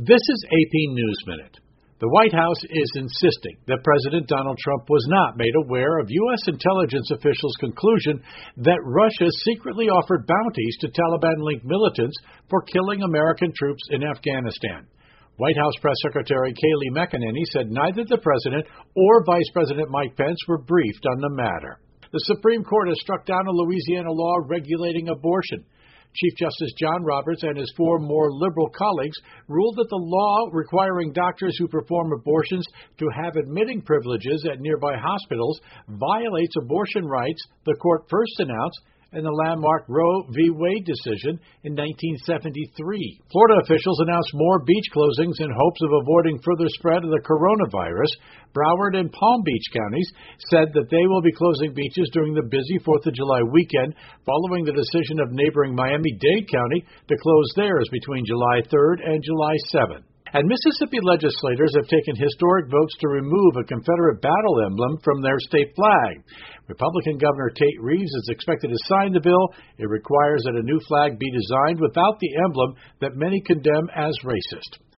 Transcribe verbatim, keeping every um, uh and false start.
This is A P News Minute. The White House is insisting that President Donald Trump was not made aware of U S intelligence officials' conclusion that Russia secretly offered bounties to Taliban-linked militants for killing American troops in Afghanistan. White House Press Secretary Kayleigh McEnany said neither the President or Vice President Mike Pence were briefed on the matter. The Supreme Court has struck down a Louisiana law regulating abortion. Chief Justice John Roberts and his four more liberal colleagues ruled that the law requiring doctors who perform abortions to have admitting privileges at nearby hospitals violates abortion rights the court first announced in the landmark Roe v. Wade decision in nineteen seventy-three. Florida officials announced more beach closings in hopes of avoiding further spread of the coronavirus. Broward and Palm Beach counties said that they will be closing beaches during the busy fourth of July weekend, following the decision of neighboring Miami-Dade County to close theirs between July third and July seventh. And Mississippi legislators have taken historic votes to remove a Confederate battle emblem from their state flag. Republican Governor Tate Reeves is expected to sign the bill. It requires that a new flag be designed without the emblem that many condemn as racist.